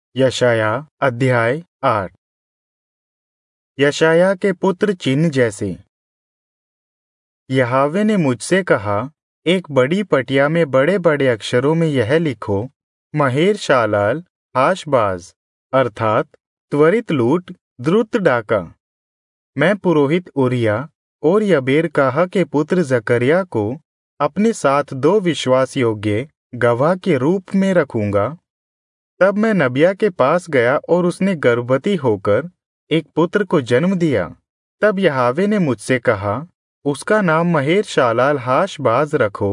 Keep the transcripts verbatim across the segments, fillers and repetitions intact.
यशाया अध्याय आठ। यशाया के पुत्र चिन्ह जैसे। यहोवा ने मुझसे कहा, एक बड़ी पटिया में बड़े बड़े अक्षरों में यह लिखो, महेर शालाल हाशबाज, अर्थात त्वरित लूट, द्रुत डाका। मैं पुरोहित उरिया और यबेरकाहा के पुत्र जकरिया को अपने साथ दो विश्वास योग्य गवाह के रूप में रखूंगा। तब मैं नबिया के पास गया और उसने गर्भवती होकर एक पुत्र को जन्म दिया। तब यहोवा ने मुझसे कहा, उसका नाम महेर शालाल हाशबाज रखो।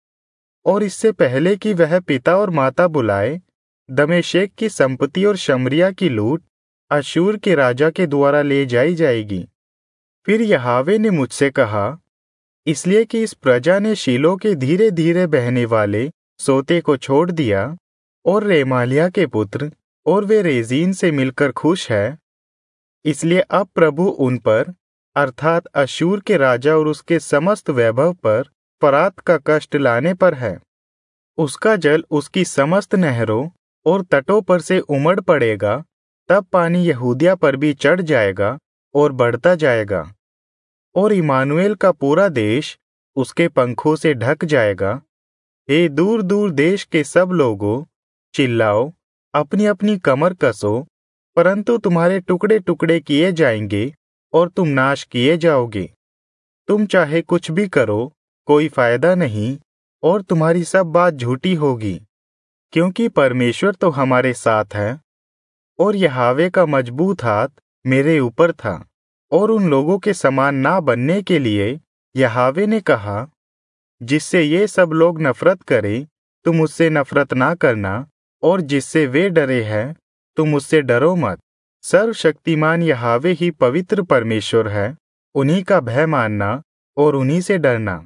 और इससे पहले कि वह पिता और माता बुलाए, दमेशेक की संपत्ति और शमरिया की लूट अश्शूर के राजा के द्वारा ले जाई जाएगी। फिर यहोवा ने मुझसे कहा, इसलिए कि इस प्रजा ने शीलो के धीरे धीरे बहने वाले सोते को छोड़ दिया और रेमालिया के पुत्र और वे रेजीन से मिलकर खुश है, इसलिए अब प्रभु उन पर अर्थात अश्शूर के राजा और उसके समस्त वैभव पर फरात का कष्ट लाने पर है। उसका जल उसकी समस्त नहरों और तटों पर से उमड़ पड़ेगा, तब पानी यहूदिया पर भी चढ़ जाएगा और बढ़ता जाएगा। और इमानुएल का पूरा देश उसके पंखों से ढक जाएगा। हे दूर दूर देश के सब लोगों, चिल्लाओ, अपनी अपनी कमर कसो, परंतु तुम्हारे टुकड़े टुकड़े किए जाएंगे और तुम नाश किए जाओगे। तुम चाहे कुछ भी करो, कोई फायदा नहीं, और तुम्हारी सब बात झूठी होगी, क्योंकि परमेश्वर तो हमारे साथ है। और यहोवा का मजबूत हाथ मेरे ऊपर था। और उन लोगों के समान ना बनने के लिए यहोवा ने कहा, जिससे ये सब लोग नफरत करें, तुम उससे नफरत ना करना, और जिससे वे डरे हैं, तुम उससे डरो मत। सर्वशक्तिमान यहोवा ही पवित्र परमेश्वर है, उन्हीं का भय मानना और उन्हीं से डरना।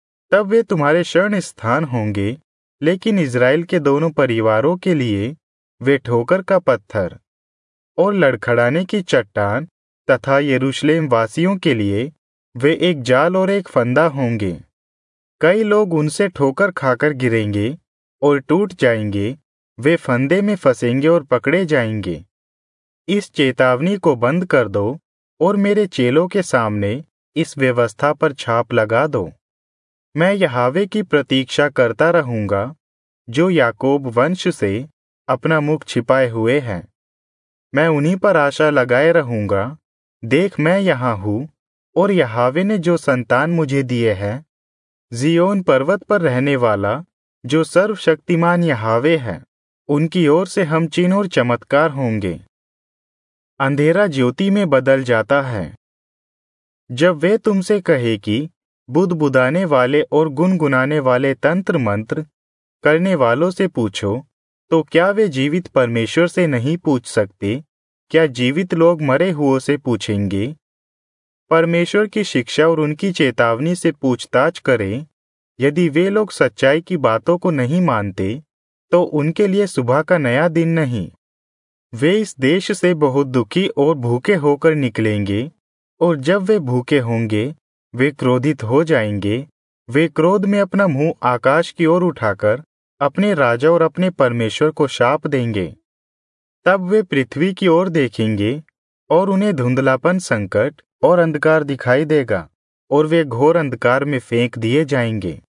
तब वे तुम्हारे शरण स्थान होंगे, लेकिन इज़राइल के दोनों परिवारों के लिए वे ठोकर का पत्थर और लड़खड़ाने की चट्टान, तथा यरूशलेम वासियों के लिए वे एक जाल और एक फंदा होंगे। कई लोग उनसे ठोकर खाकर गिरेंगे और टूट जाएंगे, वे फंदे में फंसेंगे और पकड़े जाएंगे। इस चेतावनी को बंद कर दो और मेरे चेलों के सामने इस व्यवस्था पर छाप लगा दो। मैं यहोवा की प्रतीक्षा करता रहूंगा, जो याकूब वंश से अपना मुख छिपाए हुए हैं। मैं उन्हीं पर आशा लगाए रहूंगा। देख, मैं यहाँ हूँ, और यहोवा ने जो संतान मुझे दिए हैं, जियोन पर्वत पर रहने वाला जो सर्वशक्तिमान यहोवा है, उनकी ओर से हम चिन्ह और चमत्कार होंगे। अंधेरा ज्योति में बदल जाता है। जब वे तुमसे कहे कि बुदबुदाने वाले और गुनगुनाने वाले तंत्र मंत्र करने वालों से पूछो, तो क्या वे जीवित परमेश्वर से नहीं पूछ सकते? क्या जीवित लोग मरे हुओं से पूछेंगे? परमेश्वर की शिक्षा और उनकी चेतावनी से पूछताछ करें। यदि वे लोग सच्चाई की बातों को नहीं मानते, तो उनके लिए सुबह का नया दिन नहीं। वे इस देश से बहुत दुखी और भूखे होकर निकलेंगे, और जब वे भूखे होंगे, वे क्रोधित हो जाएंगे। वे क्रोध में अपना मुंह आकाश की ओर उठाकर अपने राजा और अपने परमेश्वर को शाप देंगे। तब वे पृथ्वी की ओर देखेंगे, और उन्हें धुंधलापन, संकट और अंधकार दिखाई देगा, और वे घोर अंधकार में फेंक दिए जाएंगे।